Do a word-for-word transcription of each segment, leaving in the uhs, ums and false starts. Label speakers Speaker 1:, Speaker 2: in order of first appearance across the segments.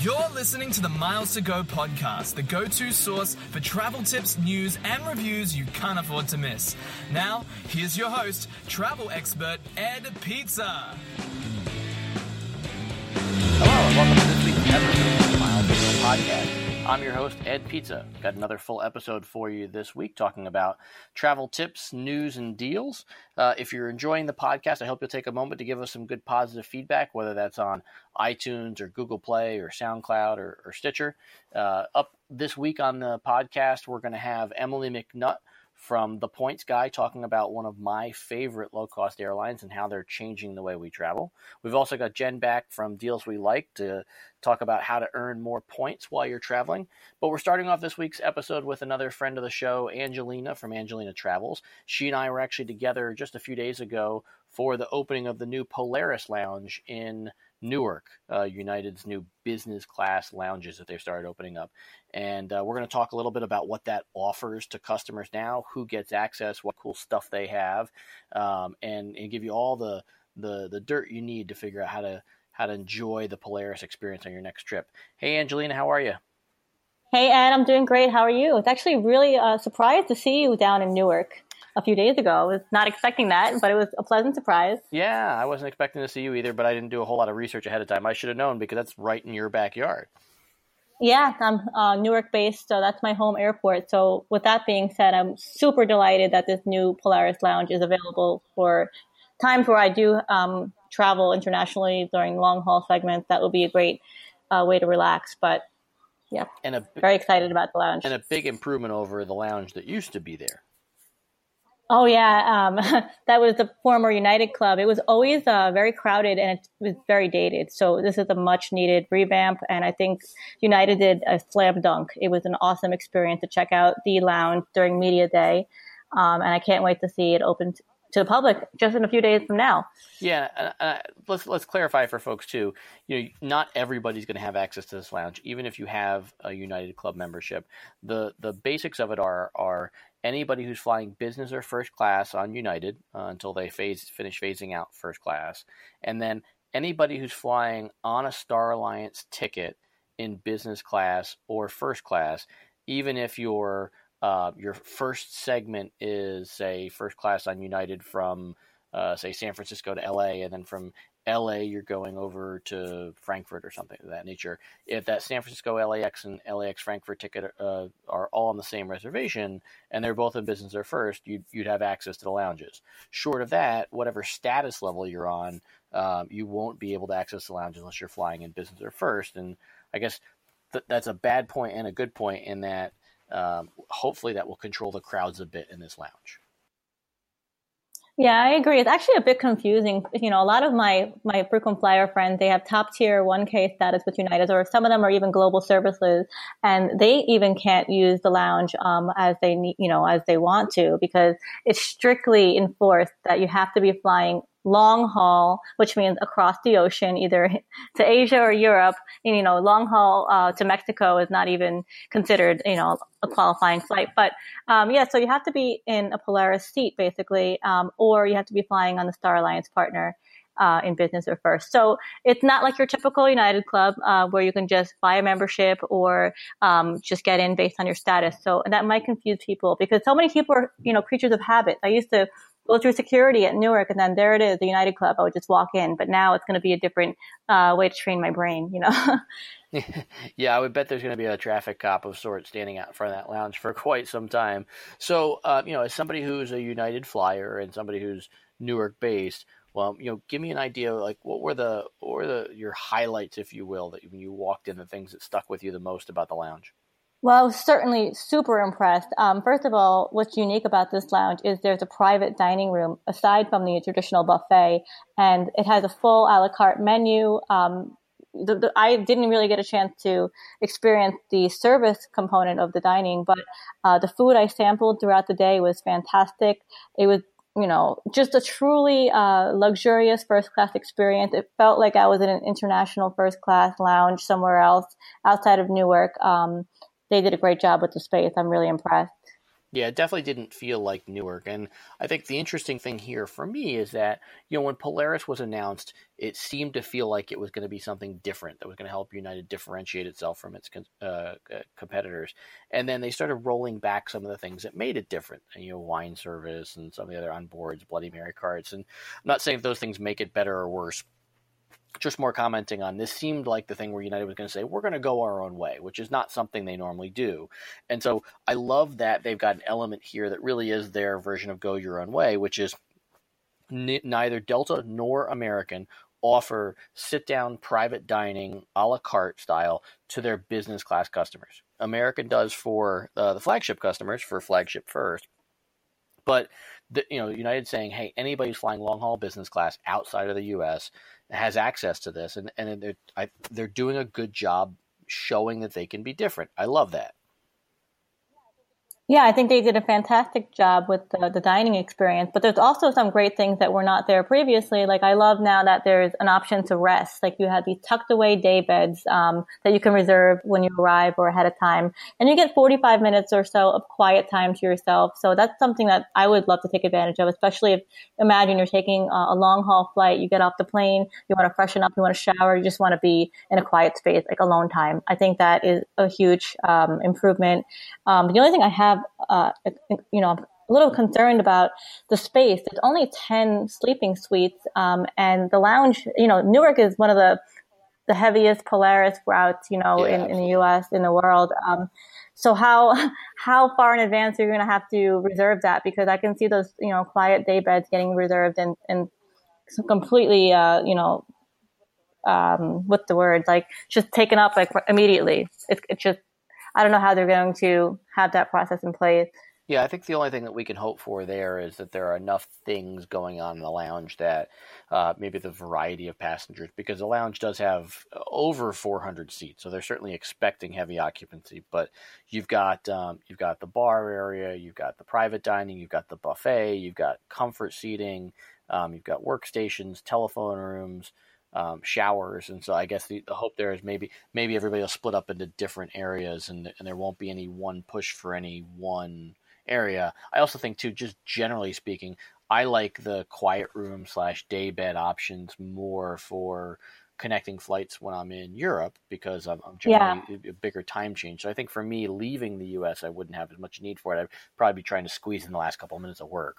Speaker 1: You're listening to the Miles to Go podcast, the go-to source for travel tips, news, and reviews you can't afford to miss. Now, here's your host, travel expert Ed Pizza.
Speaker 2: Hello, and welcome to this week's episode of the Miles to Go podcast. I'm your host, Ed Pizza. Got another full episode for you this week talking about travel tips, news, and deals. Uh, if you're enjoying the podcast, I hope you'll take a moment to give us some good positive feedback, whether that's on iTunes or Google Play or SoundCloud or, or Stitcher. Uh, up this week on the podcast, we're going to have Emily McNutt from The Points Guy talking about one of my favorite low-cost airlines and how they're changing the way we travel. We've also got Jen back from Deals We Like to talk about how to earn more points while you're traveling. But we're starting off this week's episode with another friend of the show, Angelina from Angelina Travels. She and I were actually together just a few days ago for the opening of the new Polaris Lounge in Newark, uh, United's new business class lounges that they've started opening up. And uh, we're going to talk a little bit about what that offers to customers now, who gets access, what cool stuff they have, um, and, and give you all the, the the dirt you need to figure out how to how to enjoy the Polaris experience on your next trip. Hey, Angelina, how are you?
Speaker 3: Hey, Ed, I'm doing great. How are you? It's actually really uh, surprised to see you down in Newark a few days ago. I was not expecting that, but it was a pleasant surprise.
Speaker 2: Yeah, I wasn't expecting to see you either, but I didn't do a whole lot of research ahead of time. I should have known because that's right in your backyard.
Speaker 3: Yeah, I'm uh, Newark-based, so that's my home airport. So with that being said, I'm super delighted that this new Polaris Lounge is available for times where I do um, travel internationally during long-haul segments. That would be a great uh, way to relax, but yeah,
Speaker 2: and a,
Speaker 3: very excited about the lounge.
Speaker 2: And a big improvement over the lounge that used to be there.
Speaker 3: Oh, yeah. Um, that was the former United Club. It was always uh, very crowded and it was very dated. So this is a much needed revamp. And I think United did a slam dunk. It was an awesome experience to check out the lounge during media day. Um, and I can't wait to see it open to the public just in a few days from now.
Speaker 2: Yeah, uh, let's let's clarify for folks too. You know, not everybody's going to have access to this lounge, even if you have a United Club membership. The the basics of it are are anybody who's flying business or first class on United uh, until they phase finish phasing out first class, and then anybody who's flying on a Star Alliance ticket in business class or first class, even if you're Uh, your first segment is, say, first class on United from, uh, say, San Francisco to L A, and then from L A you're going over to Frankfurt or something of that nature. If that San Francisco L A X and L A X Frankfurt ticket uh, are all on the same reservation, and they're both in business or first, you'd, you'd have access to the lounges. Short of that, whatever status level you're on, um, you won't be able to access the lounge unless you're flying in business or first. And I guess th- that's a bad point and a good point in that Um, hopefully that will control the crowds a bit in this lounge.
Speaker 3: Yeah, I agree. It's actually a bit confusing. You know, a lot of my, my frequent flyer friends, they have top tier one K status with United, or some of them are even global services, and they even can't use the lounge, um, as they need, you know, as they want to, because it's strictly enforced that you have to be flying long haul, which means across the ocean, either to Asia or Europe. And, you know, long haul uh, to Mexico is not even considered, you know, a qualifying flight. But um, yeah, so you have to be in a Polaris seat basically, um, or you have to be flying on the Star Alliance partner uh, in business or first. So it's not like your typical United Club uh, where you can just buy a membership or um, just get in based on your status. So that might confuse people because so many people are, you know, creatures of habit. I used to go through security at Newark, and then there it is, the United Club. I would just walk in, but now it's going to be a different uh, way to train my brain, you know?
Speaker 2: Yeah, I would bet there's going to be a traffic cop of sorts standing out in front of that lounge for quite some time. So, uh, you know, as somebody who's a United flyer and somebody who's Newark based, well, you know, give me an idea, like what were the, what were the, your highlights, if you will, that when you walked in, the things that stuck with you the most about the lounge?
Speaker 3: Well, I was certainly super impressed. Um, first of all, what's unique about this lounge is there's a private dining room aside from the traditional buffet, and it has a full a la carte menu. Um, the, the, I didn't really get a chance to experience the service component of the dining, but uh, the food I sampled throughout the day was fantastic. It was, you know, just a truly uh, luxurious first class experience. It felt like I was in an international first class lounge somewhere else outside of Newark. Um, They did a great job with the space. I'm really impressed.
Speaker 2: Yeah, it definitely didn't feel like Newark. And I think the interesting thing here for me is that, you know, when Polaris was announced, it seemed to feel like it was going to be something different that was going to help United differentiate itself from its uh, competitors. And then they started rolling back some of the things that made it different. And, you know, wine service and some of the other onboards, Bloody Mary carts. And I'm not saying if those things make it better or worse. Just more commenting on this seemed like the thing where United was going to say, we're going to go our own way, which is not something they normally do. And so I love that they've got an element here that really is their version of go your own way, which is n- neither Delta nor American offer sit-down private dining a la carte style to their business class customers. American does for uh, the flagship customers, for Flagship First. But the, you know, United saying, hey, anybody who's flying long-haul business class outside of the U S has access to this, and, and they're, I, they're doing a good job showing that they can be different. I love that.
Speaker 3: Yeah, I think they did a fantastic job with the, the dining experience, but there's also some great things that were not there previously. Like, I love now that there's an option to rest. Like, you have these tucked away day beds um, that you can reserve when you arrive or ahead of time. And you get forty-five minutes or so of quiet time to yourself. So that's something that I would love to take advantage of, especially if, imagine you're taking a, a long haul flight, you get off the plane, you want to freshen up, you want to shower, you just want to be in a quiet space, like alone time. I think that is a huge um, improvement. Um, the only thing I have Uh, you know, I'm a little concerned about the space. There's only ten sleeping suites, um, and the lounge, you know, Newark is one of the, the heaviest Polaris routes, you know,
Speaker 2: Yeah,
Speaker 3: in, in the U S, in the world. Um, so how, how far in advance are you going to have to reserve that? Because I can see those, you know, quiet day beds getting reserved and, and completely, uh, you know, um, what's the word? Like, just taken up like immediately. It's, it's just, I don't know how they're going to have that process in place.
Speaker 2: Yeah, I think the only thing that we can hope for there is that there are enough things going on in the lounge that uh, maybe the variety of passengers, because the lounge does have over four hundred seats, so they're certainly expecting heavy occupancy. But you've got um, you've got the bar area, you've got the private dining, you've got the buffet, you've got comfort seating, um, you've got workstations, telephone rooms. Um, showers, and so I guess the, the hope there is maybe maybe everybody will split up into different areas, and and there won't be any one push for any one area. I also think too, just generally speaking, I like the quiet room slash day bed options more for connecting flights when I'm in Europe, because I'm, I'm generally yeah. a bigger time change. So I think for me, leaving the U S, I wouldn't have as much need for it. I'd probably be trying to squeeze in the last couple of minutes of work.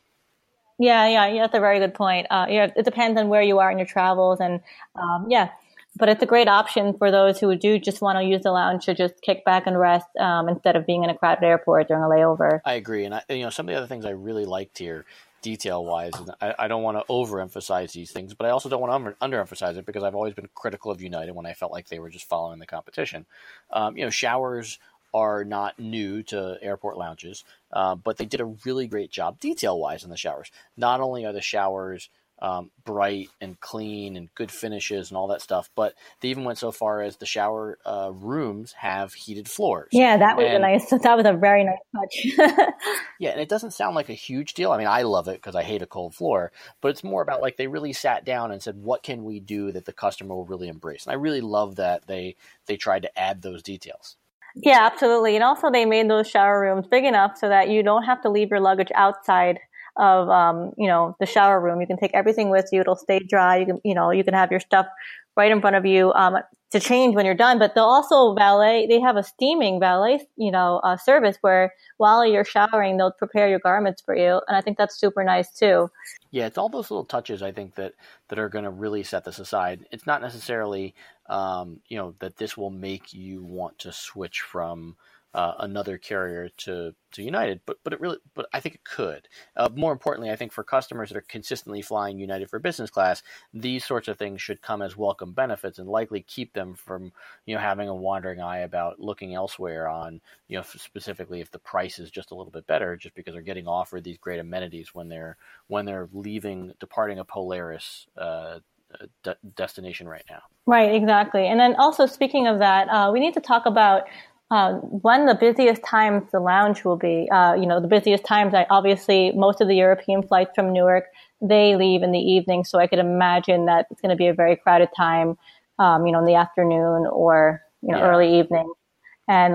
Speaker 3: Yeah, yeah, yeah, that's a very good point. Uh, yeah, it depends on where you are in your travels, and um, yeah, but it's a great option for those who do just want to use the lounge to just kick back and rest um, instead of being in a crowded airport during a layover.
Speaker 2: I agree, and I, you know, some of the other things I really liked here, detail-wise, and I, I don't want to overemphasize these things, but I also don't want to under, underemphasize it, because I've always been critical of United when I felt like they were just following the competition. Um, you know, showers are not new to airport lounges, uh, but they did a really great job detail-wise in the showers. Not only are the showers um, bright and clean and good finishes and all that stuff, but they even went so far as the shower uh, rooms have heated floors.
Speaker 3: Yeah, that was
Speaker 2: and,
Speaker 3: a nice. That was a very nice touch.
Speaker 2: Yeah, and it doesn't sound like a huge deal. I mean, I love it because I hate a cold floor, but it's more about like they really sat down and said, what can we do that the customer will really embrace? And I really love that they they tried to add those details.
Speaker 3: Yeah, absolutely. And also they made those shower rooms big enough so that you don't have to leave your luggage outside of, um, you know, the shower room. You can take everything with you. It'll stay dry. You can, you know, you can have your stuff right in front of you, um, to change when you're done. But they'll also valet, they have a steaming valet, you know, uh, service where while you're showering, they'll prepare your garments for you. And I think that's super nice too.
Speaker 2: Yeah, it's all those little touches, I think, that, that are going to really set this aside. It's not necessarily, um, you know, that this will make you want to switch from uh, another carrier to, to United, but but it really, but I think it could. Uh, more importantly, I think for customers that are consistently flying United for business class, these sorts of things should come as welcome benefits and likely keep them from, you know, having a wandering eye about looking elsewhere on, you know, specifically if the price is just a little bit better, just because they're getting offered these great amenities when they're when they're leaving, departing a Polaris uh, de- destination right now.
Speaker 3: Right, exactly. And then also speaking of that, uh, we need to talk about Uh, when the busiest times the lounge will be. Uh, you know, the busiest times, I, obviously, most of the European flights from Newark, they leave in the evening. So I could imagine that it's going to be a very crowded time, um, you know, in the afternoon or, you know,
Speaker 2: yeah.
Speaker 3: early evening. And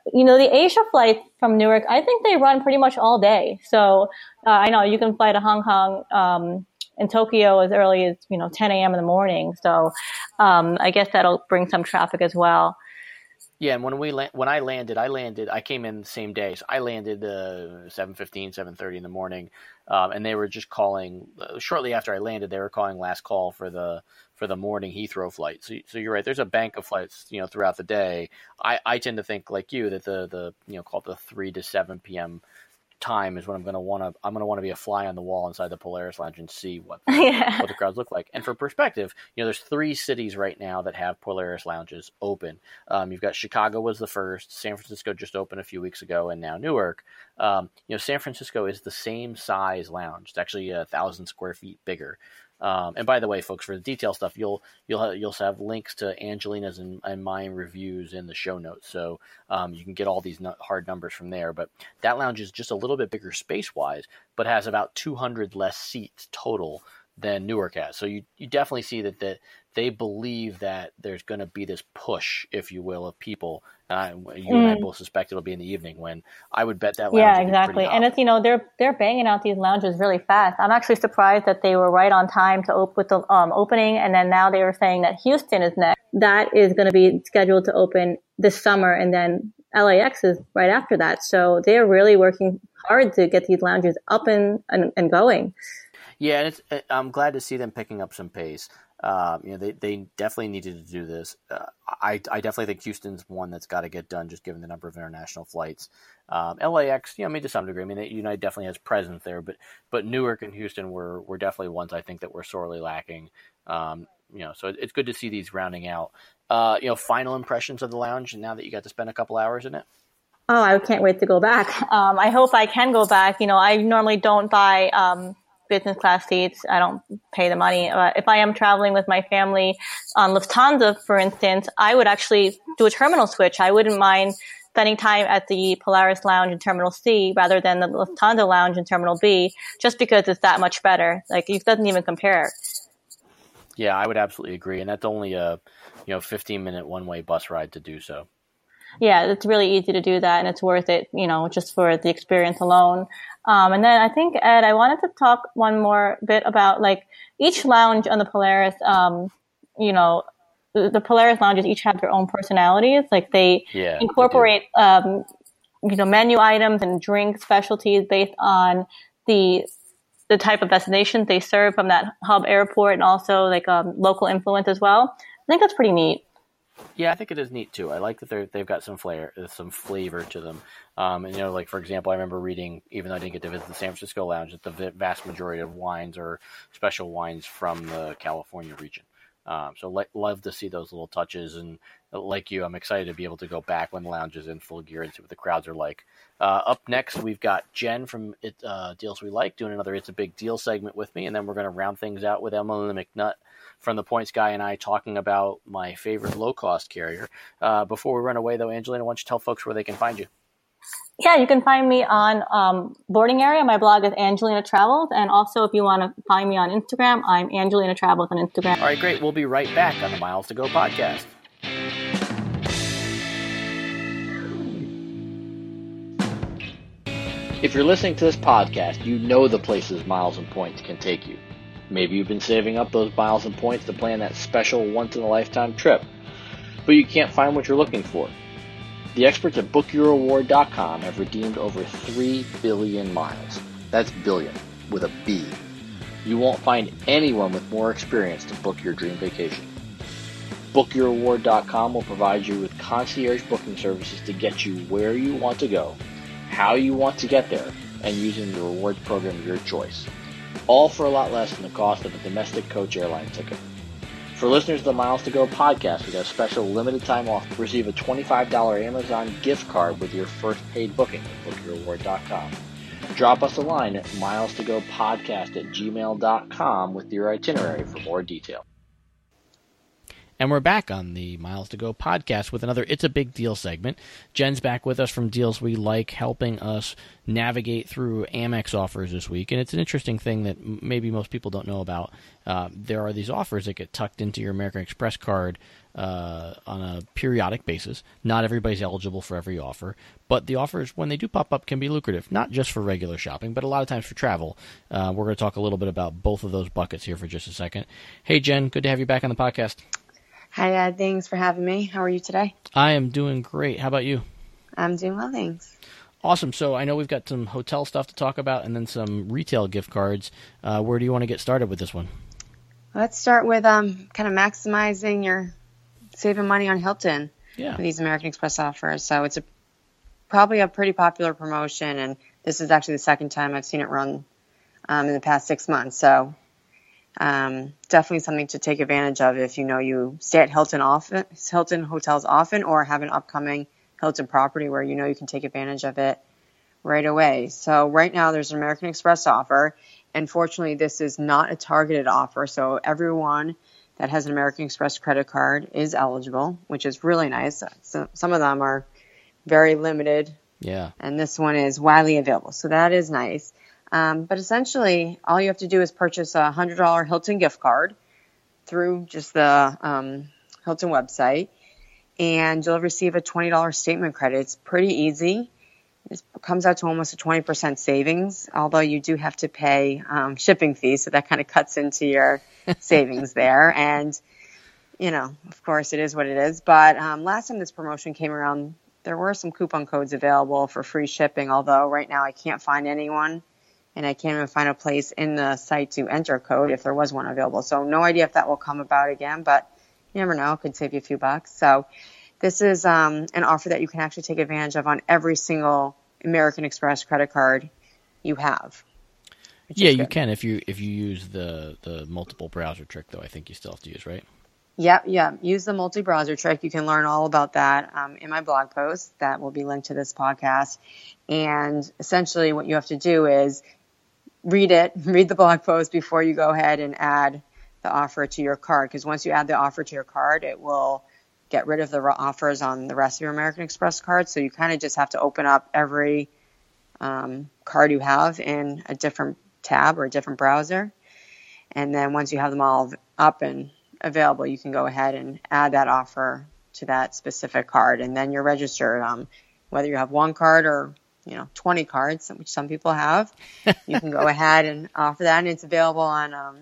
Speaker 3: you know, the Asia flights from Newark, I think they run pretty much all day. So uh, I know you can fly to Hong Kong um, in Tokyo as early as, you know, ten a.m. in the morning. So um, I guess that'll bring some traffic as well.
Speaker 2: Yeah, and when we la- when I landed, I landed. I came in the same day, so I landed uh, seven fifteen, seven thirty in the morning, um, and they were just calling uh, shortly after I landed. They were calling last call for the for the morning Heathrow flight. So, so you're right. There's a bank of flights, you know, throughout the day. I, I tend to think like you that the the you know called the three to seven p.m. time is when I'm going to want to I'm going to want to be a fly on the wall inside the Polaris Lounge and see what the,
Speaker 3: yeah.
Speaker 2: what the crowds look like. And for perspective, you know, there's three cities right now that have Polaris Lounges open. Um, you've got Chicago was the first, San Francisco just opened a few weeks ago, and now Newark. Um, you know, San Francisco is the same size lounge. It's actually a thousand square feet bigger. Um, and by the way, folks, for the detail stuff, you'll you'll have, you'll have links to Angelina's and, and mine reviews in the show notes, so um, you can get all these no- hard numbers from there. But that lounge is just a little bit bigger space wise, but has about two hundred less seats total than Newark has. So you you definitely see that that they believe that there's going to be this push, if you will, of people. Uh, you mm. and I both suspect it'll be in the evening when I would bet that lounge
Speaker 3: yeah,
Speaker 2: will be
Speaker 3: exactly.
Speaker 2: pretty hot.
Speaker 3: And it's, you know, they're they're banging out these lounges really fast. I'm actually surprised that they were right on time to op- with the um, opening, and then now they were saying that Houston is next. That is going to be scheduled to open this summer, and then L A X is right after that. So they're really working hard to get these lounges up and and, and going.
Speaker 2: Yeah, and it's, I'm glad to see them picking up some pace. Um, you know, they, they definitely needed to do this. Uh, I I definitely think Houston's one that's got to get done, just given the number of international flights. Um, L A X, you know, I mean, to some degree. I mean, they, United definitely has presence there, but but Newark and Houston were were definitely ones I think that were sorely lacking. Um, you know, so it's good to see these rounding out. Uh, you know, final impressions of the lounge now that you got to spend a couple hours in it.
Speaker 3: Oh, I can't wait to go back. Um, I hope I can go back. You know, I normally don't buy um, business class seats. I don't pay the money. Uh, if I am traveling with my family on Lufthansa, for instance, I would actually do a terminal switch. I wouldn't mind spending time at the Polaris Lounge in Terminal C rather than the Lufthansa Lounge in Terminal B, just because it's that much better. Like, it doesn't even compare.
Speaker 2: Yeah, I would absolutely agree. And that's only a, you know, fifteen minute one way bus ride to do so.
Speaker 3: Yeah, it's really easy to do that, and it's worth it, you know, just for the experience alone. Um, and then I think, Ed, I wanted to talk one more bit about, like, each lounge on the Polaris, um, you know, the, the Polaris lounges each have their own personalities. Like, they
Speaker 2: yeah,
Speaker 3: incorporate, they um, you know, menu items and drink specialties based on the the type of destinations they serve from that hub airport, and also, like, um, local influence as well. I think that's pretty neat.
Speaker 2: Yeah, I think it is neat too. I like that they're they've got some flair, some flavor to them. Um, and you know, like for example, I remember reading, even though I didn't get to visit the San Francisco lounge, that the vast majority of wines are special wines from the California region. Um, so like, love to see those little touches, and like you, I'm excited to be able to go back when the lounge is in full gear and see what the crowds are like. Uh, up next, we've got Jen from it, uh, Deals We Like doing another It's a Big Deal segment with me, and then we're going to round things out with Emily McNutt from The Points Guy and I talking about my favorite low-cost carrier. Uh, before we run away, though, Angelina, why don't you tell folks where they can find you?
Speaker 3: Yeah, you can find me on um, Boarding Area. My blog is Angelina Travels. And also, if you want to find me on Instagram, I'm Angelina Travels on Instagram.
Speaker 2: All right, great. We'll be right back on the Miles to Go podcast. If you're listening to this podcast, you know the places Miles and Points can take you. Maybe you've been saving up those miles and points to plan that special once-in-a-lifetime trip, but you can't find what you're looking for. The experts at book your reward dot com have redeemed over three billion miles. That's billion, with a B. You won't find anyone with more experience to book your dream vacation. book your reward dot com will provide you with concierge booking services to get you where you want to go, how you want to get there, and using the rewards program of your choice. All for a lot less than the cost of a domestic coach airline ticket. For listeners of the Miles to Go podcast, we got a special limited time offer. Receive a twenty-five dollars Amazon gift card with your first paid booking at book your reward dot com. Drop us a line at miles to go podcast at gmail dot com with your itinerary for more detail. And we're back on the Miles to Go podcast with another It's a Big Deal segment. Jen's back with us from Deals We Like, helping us navigate through Amex offers this week. And it's an interesting thing that maybe most people don't know about. Uh, there are these offers that get tucked into your American Express card uh, on a periodic basis. Not everybody's eligible for every offer, but the offers, when they do pop up, can be lucrative, not just for regular shopping, but a lot of times for travel. Uh, we're going to talk a little bit about both of those buckets here for just a second. Hey, Jen, good to have you back on the podcast.
Speaker 4: Hi, Ed. Thanks for having me. How are you today?
Speaker 2: I am doing great. How about you?
Speaker 4: I'm doing well, thanks.
Speaker 2: Awesome. So I know we've got some hotel stuff to talk about and then some retail gift cards. Uh, where do you want to get started with this one?
Speaker 4: Let's start with um, kind of maximizing your saving money on Hilton
Speaker 2: Yeah.
Speaker 4: with these American Express offers. So it's a probably a pretty popular promotion, and this is actually the second time I've seen it run um, in the past six months. So Um, definitely something to take advantage of if you know you stay at Hilton often, Hilton hotels often, or have an upcoming Hilton property where you know you can take advantage of it right away. So right now there's an American Express offer. Unfortunately, this is not a targeted offer. So everyone that has an American Express credit card is eligible, which is really nice. So some of them are very limited.
Speaker 2: Yeah.
Speaker 4: And this one is widely available. So that is nice. Um, but essentially, all you have to do is purchase a one hundred dollars Hilton gift card through just the um, Hilton website, and you'll receive a twenty dollars statement credit. It's pretty easy. It comes out to almost a twenty percent savings, although you do have to pay um, shipping fees, so that kind of cuts into your savings there. And, you know, of course, it is what it is. But um, last time this promotion came around, there were some coupon codes available for free shipping, although right now I can't find anyone. And I can't even find a place in the site to enter a code if there was one available. So no idea if that will come about again, but you never know. It could save you a few bucks. So this is um, an offer that you can actually take advantage of on every single American Express credit card you have.
Speaker 2: Yeah, you can if you if you use the, the multiple browser trick, though. I think you still have to use, right?
Speaker 4: Yeah, yeah. Use the multi-browser trick. You can learn all about that um, in my blog post that will be linked to this podcast. And essentially what you have to do is read it, read the blog post before you go ahead and add the offer to your card. Because once you add the offer to your card, it will get rid of the offers on the rest of your American Express cards. So you kind of just have to open up every um, card you have in a different tab or a different browser. And then once you have them all up and available, you can go ahead and add that offer to that specific card. And then you're registered. Um, whether you have one card or you know, twenty cards, which some people have, you can go ahead and offer that. And it's available on, um,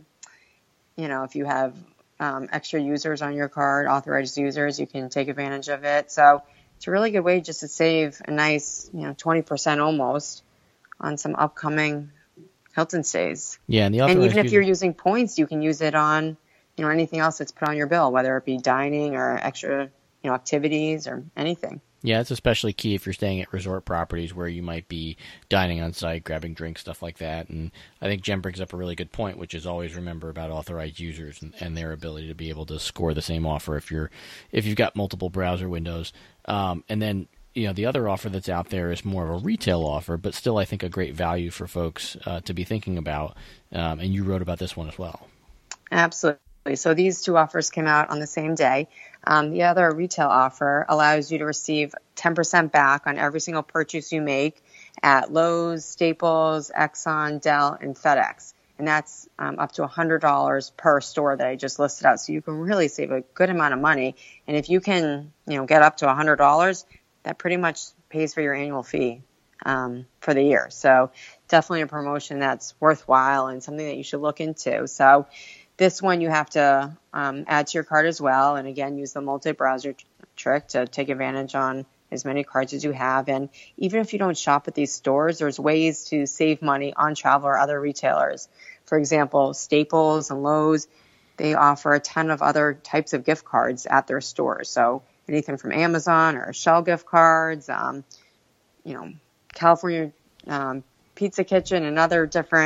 Speaker 4: you know, if you have um, extra users on your card, authorized users, you can take advantage of it. So it's a really good way just to save a nice, you know, twenty percent almost on some upcoming Hilton stays.
Speaker 2: Yeah. And, the
Speaker 4: and even if
Speaker 2: user-
Speaker 4: you're using points, you can use it on, you know, anything else that's put on your bill, whether it be dining or extra, you know, activities or anything.
Speaker 2: Yeah, it's especially key if you're staying at resort properties where you might be dining on site, grabbing drinks, stuff like that. And I think Jen brings up a really good point, which is always remember about authorized users and, and their ability to be able to score the same offer if you're if you've got multiple browser windows. Um, and then you know the other offer that's out there is more of a retail offer, but still I think a great value for folks uh, to be thinking about. Um, and you wrote about this one as well.
Speaker 4: Absolutely. So these two offers came out on the same day. Um, the other retail offer allows you to receive ten percent back on every single purchase you make at Lowe's, Staples, Exxon, Dell, and FedEx. And that's um, up to one hundred dollars per store that I just listed out. So you can really save a good amount of money. And if you can, you know, get up to one hundred dollars, that pretty much pays for your annual fee um, for the year. So definitely a promotion that's worthwhile and something that you should look into. So this one you have to um, add to your card as well. And again, use the multi-browser t- trick to take advantage on as many cards as you have. And even if you don't shop at these stores, there's ways to save money on travel or other retailers. For example, Staples and Lowe's, they offer a ton of other types of gift cards at their stores. So anything from Amazon or Shell gift cards, um, you know, California um, Pizza Kitchen and other different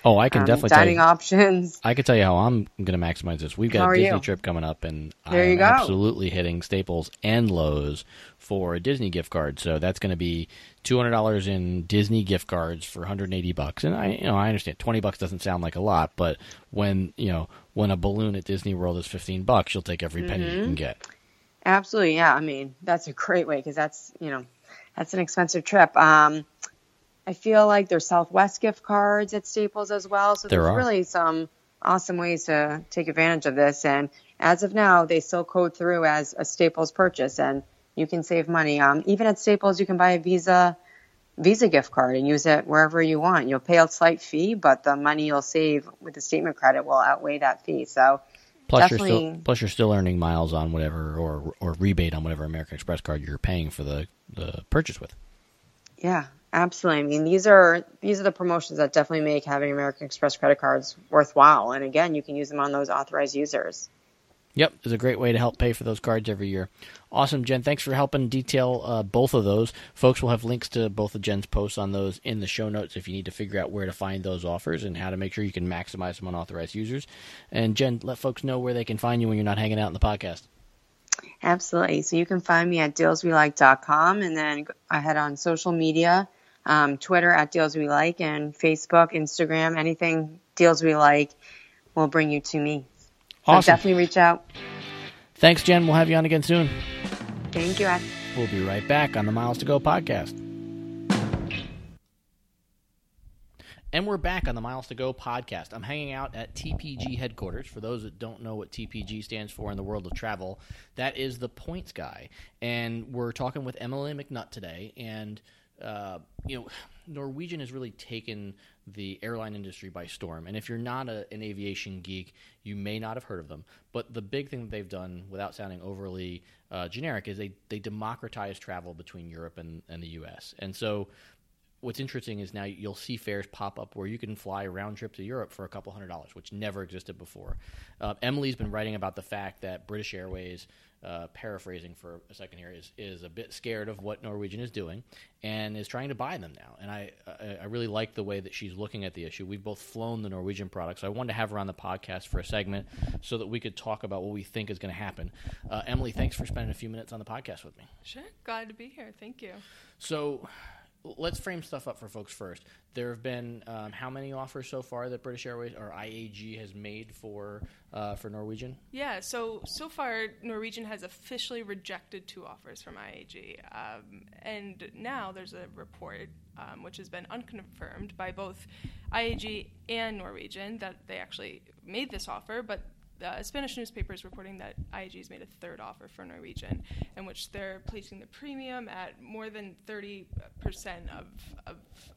Speaker 2: Oh, I can
Speaker 4: um,
Speaker 2: definitely
Speaker 4: dining
Speaker 2: tell you,
Speaker 4: options.
Speaker 2: I can tell you how I'm going to maximize this. We've got
Speaker 4: How
Speaker 2: a
Speaker 4: are
Speaker 2: Disney
Speaker 4: you?
Speaker 2: trip coming up, and
Speaker 4: There
Speaker 2: I'm
Speaker 4: you go.
Speaker 2: absolutely hitting Staples and Lowe's for a Disney gift card. So that's going to be two hundred dollars in Disney gift cards for one hundred eighty bucks. And I, you know, I understand twenty bucks doesn't sound like a lot, but when you know when a balloon at Disney World is fifteen bucks, you'll take every penny
Speaker 4: Mm-hmm.
Speaker 2: you can get.
Speaker 4: Absolutely, yeah. I mean, that's a great way because that's you know that's an expensive trip. Um, I feel like there's Southwest gift cards at Staples as well. So
Speaker 2: There
Speaker 4: there's
Speaker 2: are.
Speaker 4: really some awesome ways to take advantage of this. And as of now, they still code through as a Staples purchase, and you can save money. Um, even at Staples, you can buy a Visa Visa gift card and use it wherever you want. You'll pay a slight fee, but the money you'll save with the statement credit will outweigh that fee. So
Speaker 2: Plus you're
Speaker 4: definitely,
Speaker 2: still plus you're still earning miles on whatever or or rebate on whatever American Express card you're paying for the, the purchase with.
Speaker 4: yeah, absolutely. I mean, these are these are the promotions that definitely make having American Express credit cards worthwhile. And again, you can use them on those authorized users.
Speaker 2: Yep, it's a great way to help pay for those cards every year. Awesome, Jen. Thanks for helping detail uh, both of those. Folks will have links to both of Jen's posts on those in the show notes if you need to figure out where to find those offers and how to make sure you can maximize them on authorized users. And Jen, let folks know where they can find you when you're not hanging out in the podcast.
Speaker 4: Absolutely. So you can find me at deals we like dot com, and then I head on social media, um, Twitter at Deals We Like, and Facebook, Instagram, anything Deals We Like will bring you to me. So
Speaker 2: Awesome.
Speaker 4: definitely reach out.
Speaker 2: Thanks, Jen. We'll have you on again soon.
Speaker 4: Thank you, Ed.
Speaker 2: We'll be right back on the Miles to Go podcast. And we're back on the Miles to Go podcast. I'm hanging out at T P G headquarters. For those that don't know what T P G stands for in the world of travel, that is the points guy. And we're talking with Emily McNutt today. And, uh, you know, Norwegian has really taken the airline industry by storm. And if you're not a, an aviation geek, you may not have heard of them. But the big thing that they've done, without sounding overly uh, generic, is they, they democratize travel between Europe and, and the U S. And so what's interesting is now you'll see fares pop up where you can fly a round trip to Europe for a couple hundred dollars, which never existed before. Uh, Emily's been writing about the fact that British Airways, uh, paraphrasing for a second here, is, is a bit scared of what Norwegian is doing and is trying to buy them now. And I, I, I really like the way that she's looking at the issue. We've both flown the Norwegian product, so I wanted to have her on the podcast for a segment so that we could talk about what we think is going to happen. Uh, Emily, thanks for spending a few minutes on the podcast with me.
Speaker 5: Sure. Glad to be here. Thank you.
Speaker 2: So let's frame stuff up for folks first. There have been um, how many offers so far that British Airways or I A G has made for uh, for Norwegian?
Speaker 5: Yeah, so so far Norwegian has officially rejected two offers from I A G, um, and now there's a report um, which has been unconfirmed by both I A G and Norwegian that they actually made this offer, but Uh, Spanish newspapers reporting that I A G has made a third offer for Norwegian, in which they're placing the premium at more than thirty percent of of,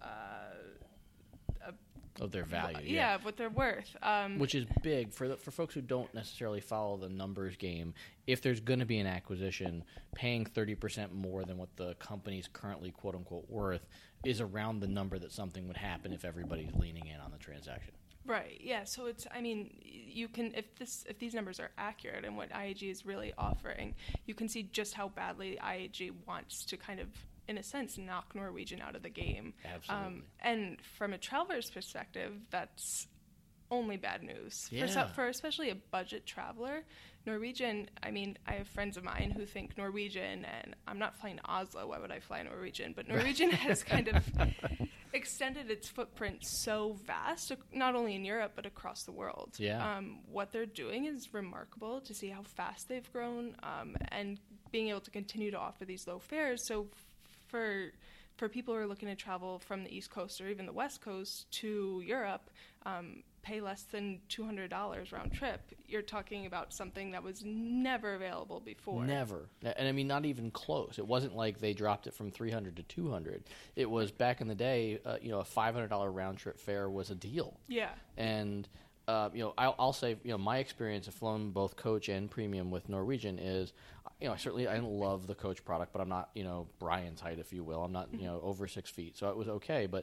Speaker 5: uh, of
Speaker 2: Of their value,
Speaker 5: yeah,
Speaker 2: yeah.
Speaker 5: of what they're worth. Um,
Speaker 2: Which is big for the, for folks who don't necessarily follow the numbers game. If there's going to be an acquisition, paying thirty percent more than what the company's currently quote unquote worth is around the number that something would happen if everybody's leaning in on the transaction.
Speaker 5: Right. Yeah. So it's. I mean, you can if this if these numbers are accurate and what I A G is really offering, you can see just how badly I A G wants to kind of, in a sense, knock Norwegian out of the game.
Speaker 2: Absolutely.
Speaker 5: Um, and from a traveler's perspective, that's only bad news.
Speaker 2: Yeah.
Speaker 5: For, so- for especially a budget traveler, Norwegian. I mean, I have friends of mine who think Norwegian, and I'm not flying to Oslo. Why would I fly Norwegian? But Norwegian has kind of extended its footprint so vast, not only in Europe but across the world.
Speaker 2: Yeah.
Speaker 5: Um, what they're doing is remarkable to see how fast they've grown, um, and being able to continue to offer these low fares. So f- for for people who are looking to travel from the East Coast or even the West Coast to Europe, um, pay less than two hundred dollars round trip, you're talking about something that was never available before.
Speaker 2: Never. And I mean, not even close. It wasn't like they dropped it from three hundred to two hundred. It was back in the day, uh, you know, a five hundred dollars round trip fare was a deal.
Speaker 5: Yeah.
Speaker 2: And, uh, you know, I'll, I'll say, you know, my experience of flown both coach and premium with Norwegian is, you know, certainly I love the coach product, but I'm not, you know, Brian's height, if you will. I'm not, you know, over six feet. So it was okay. But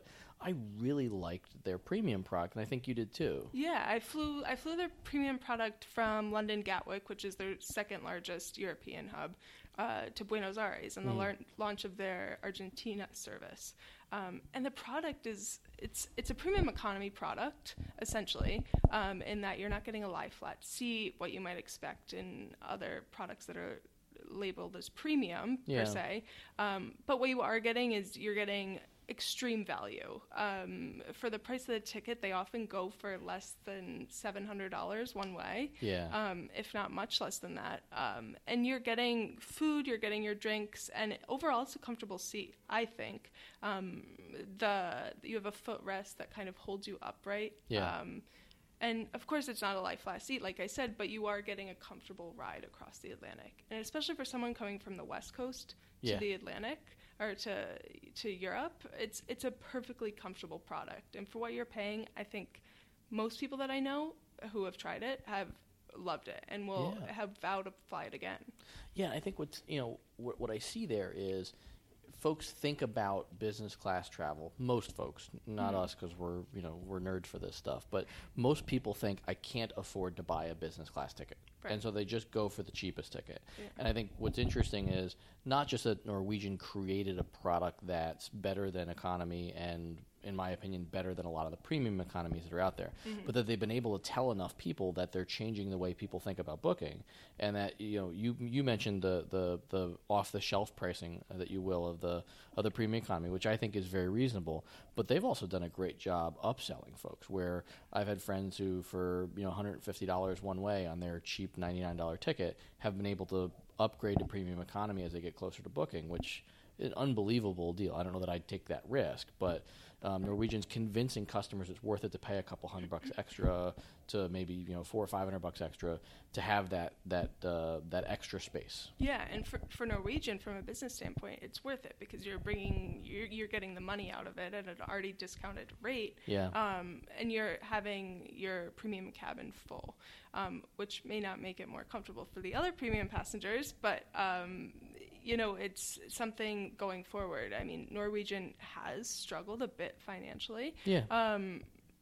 Speaker 2: I really liked their premium product, and I think you did too.
Speaker 5: Yeah, I flew I flew their premium product from London Gatwick, which is their second largest European hub, uh, to Buenos Aires, and mm. the lar- launch of their Argentina service. Um, and the product is it's it's a premium economy product essentially, um, in that you're not getting a lie flat seat, what you might expect in other products that are labeled as premium yeah. per se. Um, but what you are getting is you're getting extreme value. Um, for the price of the ticket, they often go for less than seven hundred dollars one way,
Speaker 2: yeah.
Speaker 5: um, if not much less than that. Um, and you're getting food, you're getting your drinks, and overall it's a comfortable seat, I think. Um, the you have a footrest that kind of holds you upright.
Speaker 2: Yeah.
Speaker 5: Um, and, of course, it's not a lie-flat seat, like I said, but you are getting a comfortable ride across the Atlantic. And especially for someone coming from the West Coast to
Speaker 2: yeah.
Speaker 5: the Atlantic or to to Europe, it's it's a perfectly comfortable product. And for what you're paying, I think most people that I know who have tried it have loved it and will
Speaker 2: yeah.
Speaker 5: have vowed to fly it again.
Speaker 2: Yeah, I think what's, you know, what, what I see there is folks think about business class travel. Most folks, not mm-hmm. us, because we're you know we're nerds for this stuff. But most people think I can't afford to buy a business class ticket, right. and so they just go for the cheapest ticket. Yeah. And I think what's interesting is not just that Norwegian created a product that's better than economy and, in my opinion, better than a lot of the premium economies that are out there, mm-hmm. but that they've been able to tell enough people that they're changing the way people think about booking, and that you know you you mentioned the the, the off the shelf pricing, uh, that you will, of the of the premium economy, which I think is very reasonable. But they've also done a great job upselling folks. Where I've had friends who, for you know one hundred fifty dollars one way on their cheap ninety-nine dollars ticket, have been able to upgrade to premium economy as they get closer to booking, which is an unbelievable deal. I don't know that I'd take that risk, but um, Norwegian's convincing customers it's worth it to pay a couple hundred bucks extra, to maybe you know four or five hundred bucks extra, to have that that uh, that extra space.
Speaker 5: Yeah, and for for Norwegian, from a business standpoint, it's worth it because you're bringing you're, you're getting the money out of it at an already discounted rate.
Speaker 2: Yeah.
Speaker 5: Um, and you're having your premium cabin full, um, which may not make it more comfortable for the other premium passengers, but um, you know, it's something going forward. I mean, Norwegian has struggled a bit financially,
Speaker 2: yeah.
Speaker 5: um,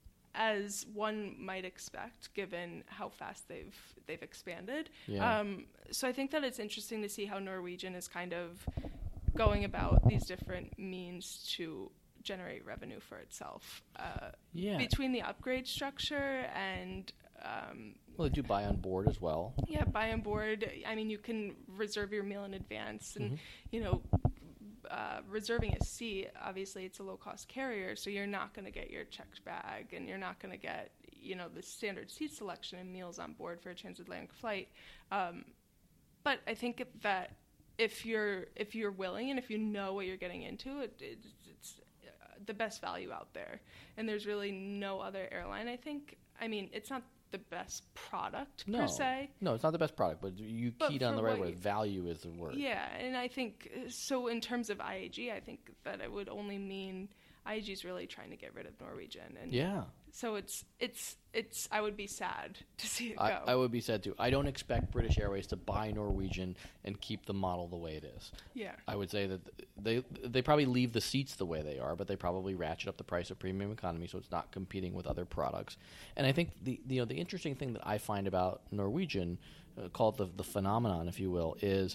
Speaker 5: as one might expect, given how fast they've they've expanded.
Speaker 2: Yeah.
Speaker 5: Um, so I think that it's interesting to see how Norwegian is kind of going about these different means to generate revenue for itself. Uh,
Speaker 2: yeah.
Speaker 5: Between the upgrade structure and Um,
Speaker 2: well, they do buy on board as well.
Speaker 5: Yeah, buy on board. I mean, you can reserve your meal in advance, and
Speaker 2: mm-hmm.
Speaker 5: you know, uh, reserving a seat. Obviously, it's a low-cost carrier, so you're not going to get your checked bag, and you're not going to get you know the standard seat selection and meals on board for a transatlantic flight. Um, but I think that if you're if you're willing and if you know what you're getting into, it, it, it's the best value out there. And there's really no other airline. I think. I mean, it's not the best product
Speaker 2: no.
Speaker 5: per se.
Speaker 2: No, it's not the best product, but you
Speaker 5: but
Speaker 2: keyed on the right word. Value is the word.
Speaker 5: Yeah, and I think, so in terms of I A G, I think that it would only mean I A G is really trying to get rid of Norwegian. And
Speaker 2: yeah.
Speaker 5: So it's, it's, it's, I would be sad to see it go.
Speaker 2: I, I would be sad too. I don't expect British Airways to buy Norwegian and keep the model the way it is.
Speaker 5: Yeah.
Speaker 2: I would say that they they probably leave the seats the way they are, but they probably ratchet up the price of premium economy so it's not competing with other products. And I think the, the you know the interesting thing that I find about Norwegian, uh, called the the phenomenon, if you will, is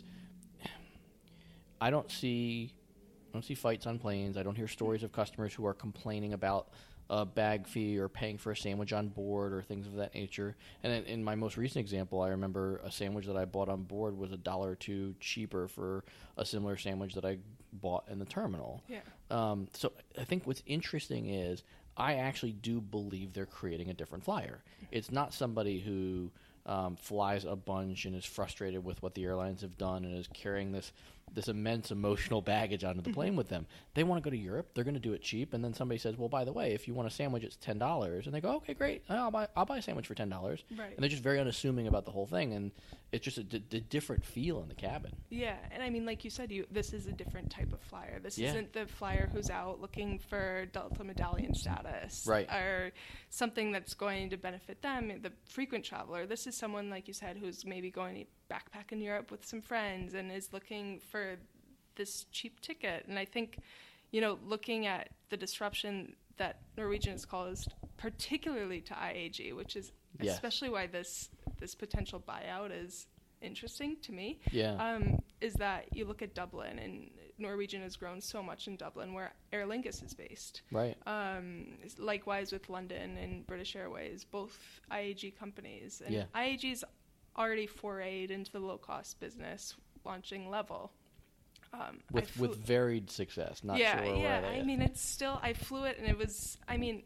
Speaker 2: I don't see I don't see fights on planes. I don't hear stories of customers who are complaining about a bag fee or paying for a sandwich on board or things of that nature. And in, in my most recent example, I remember a sandwich that I bought on board was a dollar or two cheaper for a similar sandwich that I bought in the terminal.
Speaker 5: Yeah.
Speaker 2: Um, so I think what's interesting is I actually do believe they're creating a different flyer. It's not somebody who um, flies a bunch and is frustrated with what the airlines have done and is carrying this this immense emotional baggage onto the plane with them. They want to go to Europe. They're going to do it cheap. And then somebody says, well, by the way, if you want a sandwich, it's ten dollars. And they go, okay, great. I'll buy I'll buy a sandwich for ten dollars.
Speaker 5: Right.
Speaker 2: And they're just very unassuming about the whole thing. And it's just a, d- d- different feel in the cabin.
Speaker 5: Yeah. And I mean, like you said, you this is a different type of flyer. This
Speaker 2: yeah.
Speaker 5: isn't the flyer who's out looking for Delta medallion status.
Speaker 2: Right.
Speaker 5: Or something that's going to benefit them, the frequent traveler. This is someone, like you said, who's maybe going to backpack in Europe with some friends and is looking for this cheap ticket. And I think, you know, looking at the disruption that Norwegian is closed, particularly to I A G, which is
Speaker 2: Yes.
Speaker 5: especially why this this potential buyout is interesting to me.
Speaker 2: Yeah.
Speaker 5: Um, is that you look at Dublin, and Norwegian has grown so much in Dublin, where Aer Lingus is based.
Speaker 2: Right.
Speaker 5: Um, likewise with London and British Airways, both I A G companies. And
Speaker 2: Yeah.
Speaker 5: I A G's already forayed into the low-cost business, launching Level. Um, I
Speaker 2: With
Speaker 5: flew-
Speaker 2: with varied success. Not
Speaker 5: yeah,
Speaker 2: sure
Speaker 5: yeah.
Speaker 2: where they
Speaker 5: I mean, it's still, I flew it, and it was, I mean,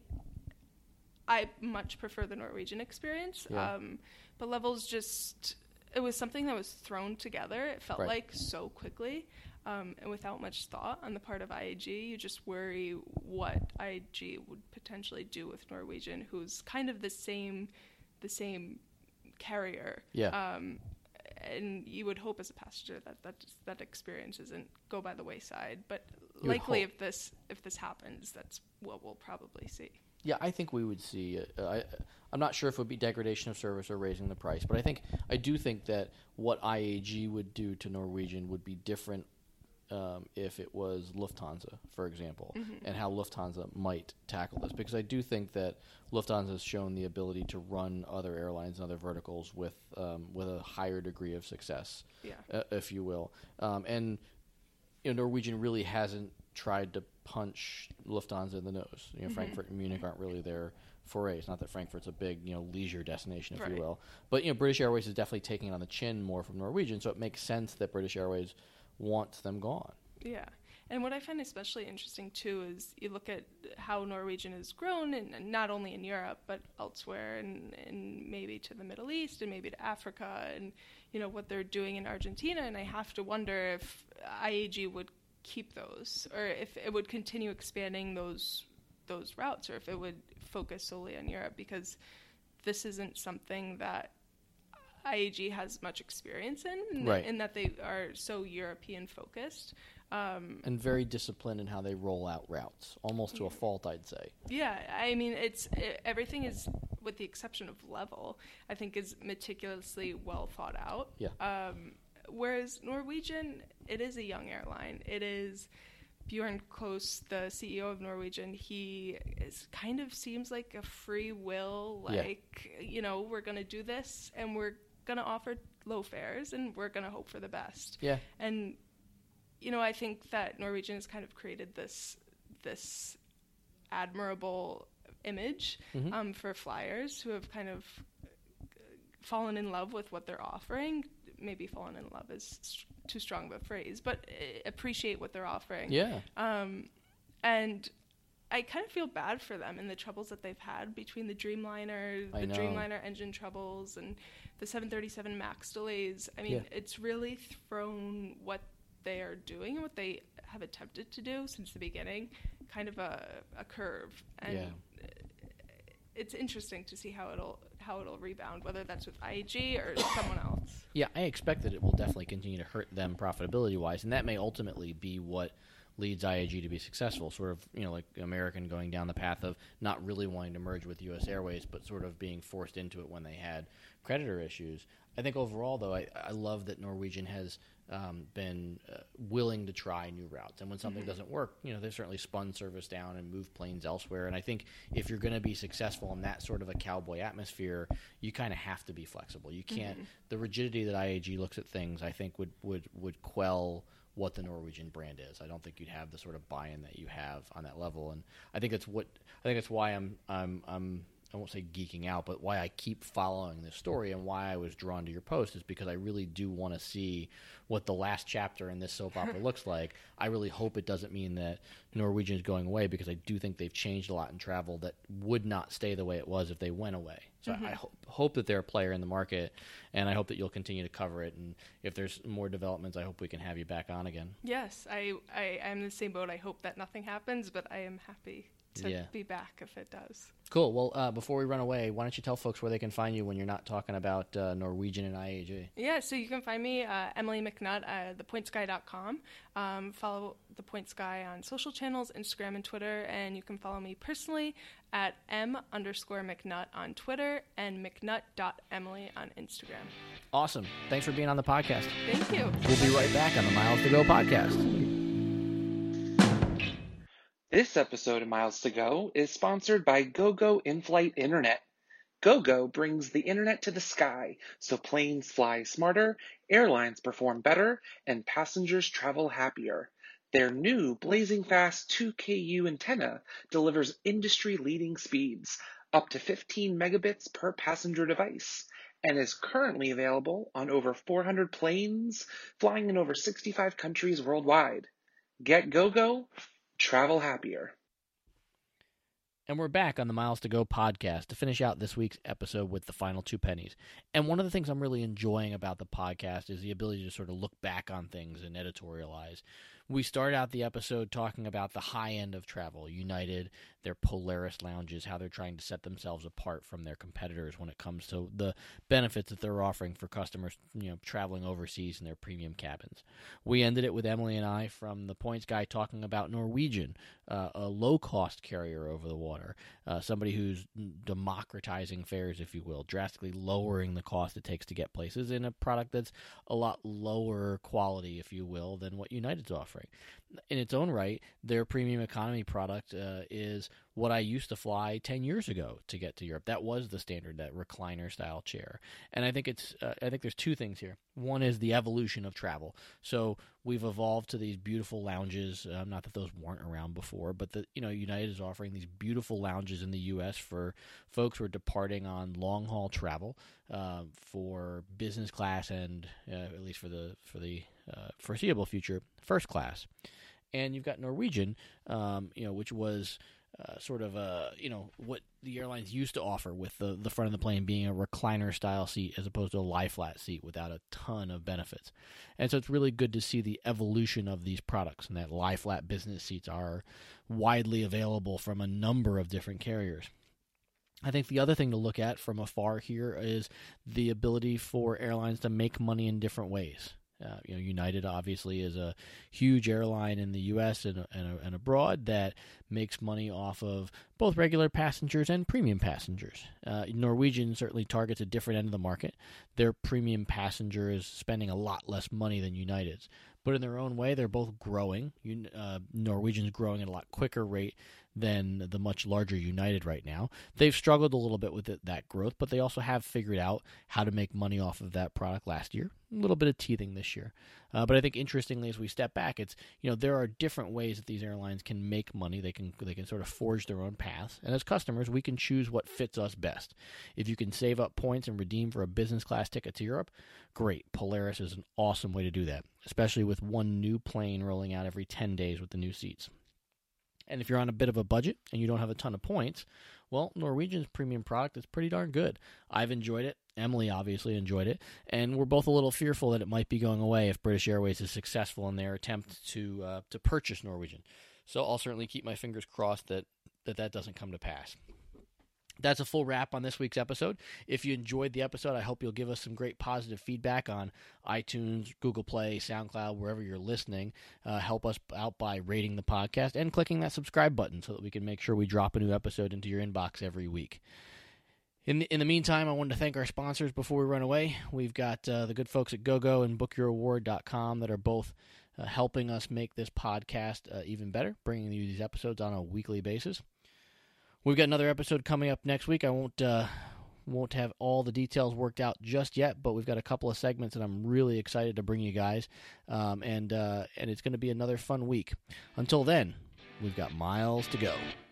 Speaker 5: I much prefer the Norwegian experience.
Speaker 2: Yeah.
Speaker 5: Um, but Level's just, it was something that was thrown together. It felt
Speaker 2: Right.
Speaker 5: like so quickly. Um, and without much thought on the part of I A G, you just worry what I A G would potentially do with Norwegian, who's kind of the same, the same carrier.
Speaker 2: Yeah.
Speaker 5: Um, and you would hope as a passenger that that that experience doesn't go by the wayside. But
Speaker 2: You would
Speaker 5: likely,
Speaker 2: hope.
Speaker 5: if this if this happens, that's what we'll probably see.
Speaker 2: Yeah, I think we would see. Uh, I, I'm not sure if it would be degradation of service or raising the price, but I think I do think that what I A G would do to Norwegian would be different um, if it was Lufthansa, for example,
Speaker 5: Mm-hmm.
Speaker 2: and how Lufthansa might tackle this. Because I do think that Lufthansa has shown the ability to run other airlines and other verticals with um, with a higher degree of success,
Speaker 5: Yeah.
Speaker 2: uh, if you will. Um, and you know, Norwegian really hasn't tried to punch Lufthansa in the nose. You know,
Speaker 5: Mm-hmm.
Speaker 2: Frankfurt and Munich aren't really their forays. Not that Frankfurt's a big, you know, leisure destination, if
Speaker 5: Right.
Speaker 2: you will. But, you know, British Airways is definitely taking it on the chin more from Norwegian, so it makes sense that British Airways wants them gone.
Speaker 5: Yeah. And what I find especially interesting, too, is you look at how Norwegian has grown, and and not only in Europe, but elsewhere, and, and maybe to the Middle East, and maybe to Africa, and, you know, what they're doing in Argentina. And I have to wonder if I A G would keep those, or if it would continue expanding those those routes, or if it would focus solely on Europe, because this isn't something that I A G has much experience in, in,
Speaker 2: Right.
Speaker 5: in that they are so European focused. Um,
Speaker 2: And very disciplined in how they roll out routes, almost to a fault, I'd say.
Speaker 5: yeah, I mean, it's it, everything is, with the exception of Level, I think is meticulously well thought out.
Speaker 2: Yeah.
Speaker 5: Um, whereas Norwegian, it is a young airline. It is Bjorn Kos, the C E O of Norwegian. He is kind of seems like a free will,
Speaker 2: Yeah.
Speaker 5: like, you know, we're going to do this, and we're going to offer low fares, and we're going to hope for the best.
Speaker 2: Yeah.
Speaker 5: And, you know, I think that Norwegian has kind of created this this admirable image
Speaker 2: Mhm.
Speaker 5: um, for flyers who have kind of fallen in love with what they're offering. Maybe fallen in love is s- too strong of a phrase, but uh, appreciate what they're offering.
Speaker 2: Yeah.
Speaker 5: Um, and I kind of feel bad for them in the troubles that they've had between the Dreamliner,
Speaker 2: I
Speaker 5: the
Speaker 2: know.
Speaker 5: Dreamliner engine troubles, and the seven thirty-seven MAX delays. I mean,
Speaker 2: Yeah.
Speaker 5: it's really thrown what they are doing and what they have attempted to do since the beginning kind of a, a curve. And
Speaker 2: Yeah.
Speaker 5: it's interesting to see how it'll how it'll rebound, whether that's with I A G or someone else.
Speaker 2: Yeah, I expect that it will definitely continue to hurt them profitability-wise, and that may ultimately be what leads I A G to be successful, sort of, you know, like American going down the path of not really wanting to merge with U S Airways, but sort of being forced into it when they had creditor issues. I think overall, though, I, I love that Norwegian has um, been uh, willing to try new routes. And when something doesn't work, you know, they've certainly spun service down and moved planes elsewhere. And I think if you're going to be successful in that sort of a cowboy atmosphere, you kind of have to be flexible. You can't
Speaker 5: Mm-hmm.
Speaker 2: – the rigidity that I A G looks at things, I think, would, would, would quell what the Norwegian brand is. I don't think you'd have the sort of buy-in that you have on that level. And I think that's what – I think that's why I'm I'm I'm – I won't say geeking out, but why I keep following this story and why I was drawn to your post is because I really do want to see what the last chapter in this soap opera looks like. I really hope it doesn't mean that Norwegian is going away, because I do think they've changed a lot in travel that would not stay the way it was if they went away. So
Speaker 5: Mm-hmm.
Speaker 2: I hope, hope that they're a player in the market, and I hope that you'll continue to cover it. And if there's more developments, I hope we can have you back on again.
Speaker 5: Yes, I, I, I'm in the same boat. I hope that nothing happens, but I am happy to
Speaker 2: Yeah.
Speaker 5: be back if it does.
Speaker 2: Cool. Well, uh, before we run away, why don't you tell folks where they can find you when you're not talking about uh, Norwegian and I A G?
Speaker 5: Yeah, so you can find me, uh, Emily McNutt, at the points guy dot com. Um, follow The Points Guy on social channels, Instagram and Twitter, and you can follow me personally at M underscore McNutt on Twitter and McNutt.Emily on Instagram.
Speaker 2: Awesome. Thanks for being on the podcast.
Speaker 5: Thank you.
Speaker 2: We'll be right back on the Miles to Go podcast.
Speaker 6: This episode of Miles to Go is sponsored by GoGo In-Flight Internet. GoGo brings the internet to the sky so planes fly smarter, airlines perform better, and passengers travel happier. Their new blazing fast two K U antenna delivers industry-leading speeds, up to fifteen megabits per passenger device, and is currently available on over four hundred planes flying in over sixty-five countries worldwide. Get GoGo, travel happier.
Speaker 2: And we're back on the Miles to Go podcast to finish out this week's episode with the final two pennies. And one of the things I'm really enjoying about the podcast is the ability to sort of look back on things and editorialize. We start out the episode talking about the high end of travel, United, their Polaris lounges, how they're trying to set themselves apart from their competitors when it comes to the benefits that they're offering for customers, you know, traveling overseas in their premium cabins. We ended it with Emily and I from the Points Guy talking about Norwegian, uh, a low-cost carrier over the water, uh, somebody who's democratizing fares, if you will, drastically lowering the cost it takes to get places in a product that's a lot lower quality, if you will, than what United's offering. In its own right, their premium economy product uh, is what I used to fly ten years ago to get to Europe. That was the standard, that recliner-style chair. And I think it's uh, I think there's two things here. One is the evolution of travel. So we've evolved to these beautiful lounges. Uh, not that those weren't around before, but the, you know, United is offering these beautiful lounges in the U S for folks who are departing on long-haul travel, uh, for business class and uh, at least for the for the uh, foreseeable future, first class. And you've got Norwegian, um, you know, which was uh, sort of a, you know, what the airlines used to offer, with the, the front of the plane being a recliner-style seat as opposed to a lie-flat seat without a ton of benefits. And so it's really good to see the evolution of these products, and that lie-flat business seats are widely available from a number of different carriers. I think the other thing to look at from afar here is the ability for airlines to make money in different ways. Uh, you know, United obviously is a huge airline in the U S and, and, and abroad that makes money off of both regular passengers and premium passengers. Uh, Norwegian certainly targets a different end of the market. Their premium passenger is spending a lot less money than United's. But in their own way, they're both growing. Uh, Norwegian's growing at a lot quicker rate than the much larger United right now. They've struggled a little bit with it, that growth, but they also have figured out how to make money off of that product last year. A little bit of teething this year. Uh, but I think interestingly, as we step back, it's, you know, there are different ways that these airlines can make money. They can they can sort of forge their own paths. And as customers, we can choose what fits us best. If you can save up points and redeem for a business class ticket to Europe, great. Polaris is an awesome way to do that, especially with one new plane rolling out every ten days with the new seats. And if you're on a bit of a budget and you don't have a ton of points, well, Norwegian's premium product is pretty darn good. I've enjoyed it. Emily obviously enjoyed it. And we're both a little fearful that it might be going away if British Airways is successful in their attempt to uh, to purchase Norwegian. So I'll certainly keep my fingers crossed that, that that doesn't come to pass. That's a full wrap on this week's episode. If you enjoyed the episode, I hope you'll give us some great positive feedback on iTunes, Google Play, SoundCloud, wherever you're listening. Uh, help us out by rating the podcast and clicking that subscribe button so that we can make sure we drop a new episode into your inbox every week. In the, in the meantime, I wanted to thank our sponsors before we run away. We've got uh, the good folks at GoGo and book your award dot com that are both uh, helping us make this podcast uh, even better, bringing you these episodes on a weekly basis. We've got another episode coming up next week. I won't uh, won't have all the details worked out just yet, but we've got a couple of segments that I'm really excited to bring you guys, um, and uh, and it's going to be another fun week. Until then, we've got miles to go.